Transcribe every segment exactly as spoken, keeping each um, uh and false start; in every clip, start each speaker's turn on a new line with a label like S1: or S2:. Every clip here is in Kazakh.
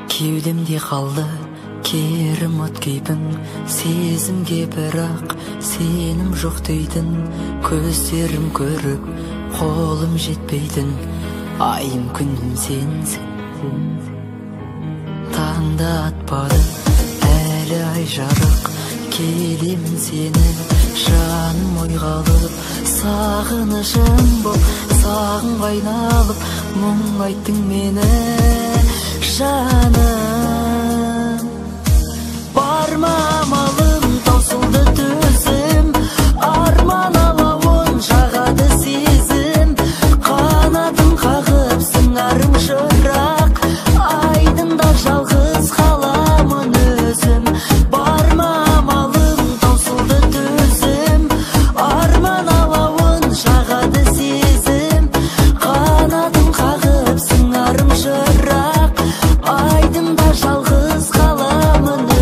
S1: Кеудемде қалды керім от кейпің, сезімге бірақ сенім жоқ дейтін, көздерім көріп қолым жетпейтін, айым күнім сенсің. Таңда атпады әлі ай жарық, келемін сені жаным ойға алып, сағынышым боп сағым айналып, мұң айттың мені жаным. Бар ма амалым, таусылды төзім, арман алауын жағады сезім, қанатым қағып сыңарым жырақ, айдында жалғыз қаламын өзім. Бар ма амалым, таусылды төзім, арман алауын жағады сезім, қанатым қағып сыңарым жырақ, айдында жалғыз қаламын өзім.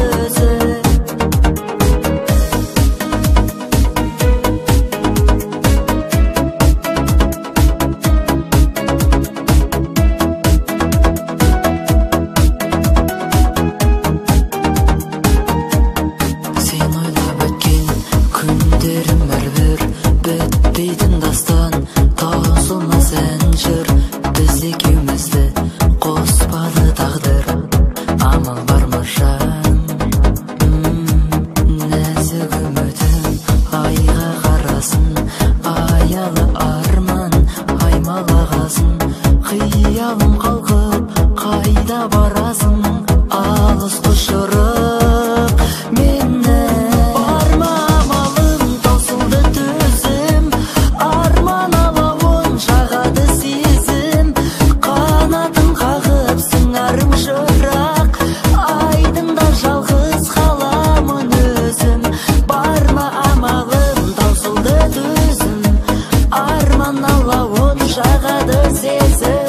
S1: Сен ойлап өткен күндерім әрбір бітпейтін дастан, таусылмас ән жыр, біз екеумізді қоспады тағдыр. Амал бар ма жаным, нәзік үмітім айға қарасын, аялы арман аймалағасын, қиялым қалқып қайда барасың, алыс құшырып мені. Бар ма амалым, таусылды төзім, арман алауын жағады сезім, қанатым қағып сыңарым жырақ, айдында жалғыз қаламын өзім. Бар ма амалым, таусылды төзім, арман алауын жағады сезім.